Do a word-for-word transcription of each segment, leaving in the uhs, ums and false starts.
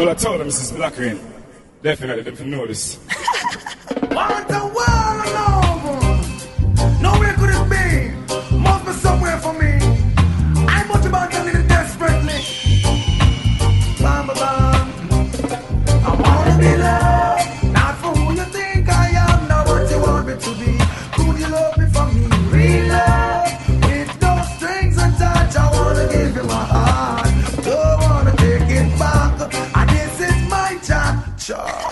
Well, I told them this is Black Rain. Definitely, they know this. Want the world over. Nowhere could it be. Must be somewhere for me. I must about telling it desperately. Bam, bam, bam. I wanna be loved, not for who you think I am, not what you want me to be. Could you love me for me? Real love, with no strings attached. I wanna give you my heart. Don't wanna take it back. And this is my chance.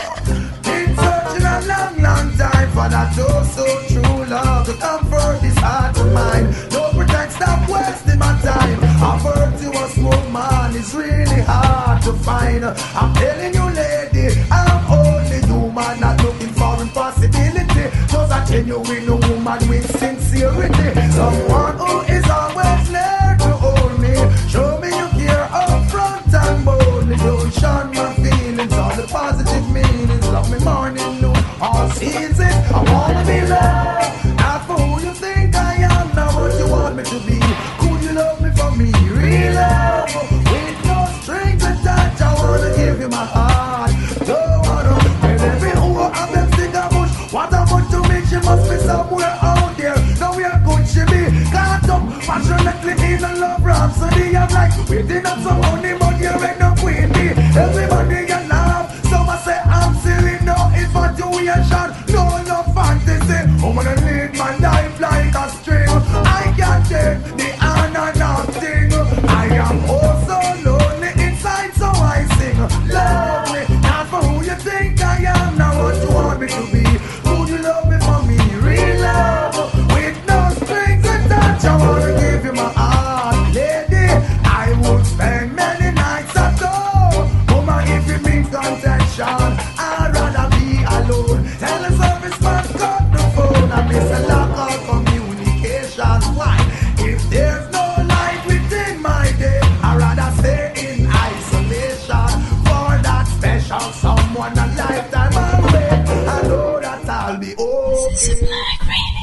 Been searching a long, long time for that oh so true love to comfort this heart of mine. No pretend, stop wasting my time. I've heard you a smoke man, it's really hard to find. I'm telling you, lady, I'm only human, not looking for impossibility. Just a genuine woman with sincerity. Someone who is always there to hold me. Show me you care up front and boldly. Don't shun my feelings, all the positive meanings. Love me morning, noon, all seasons. I wanna be loved, not for who you think I am, not what you want me to be. Could you love me for me? Real love, with no strings attached. I wanna give you my heart. Don't wanna tell every who of them stick a bush. What a much to me, she must be somewhere out there. Nowhere could she be? Caught up passionately in a love rhapsody. I'm like waiting up some honey, but you ain't no queen bee. Everybody you love, some I say I'm silly. No infatuation, no no fantasy. I'm gonna lead my life like a string. I can't take the honor nothing. I am oh so lonely inside, so I sing. Love me, not for who you think I am, not what you want me to be. Would you love me for me? Real love, with no strings attached. I wanna give you my heart, lady. I would spend many nights at home. Woman, if you mean contention, I'd rather be alone. Tell the service man cut the phone. I miss a lack of communication. Why? If there's no light within my day, I'd rather stay in isolation. For that special someone a lifetime away, I know that I'll be okay. This is Black Rain.